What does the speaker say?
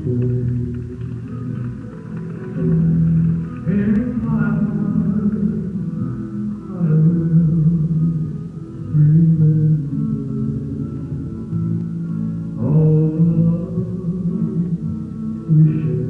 In my heart, I will remember all the love we shared.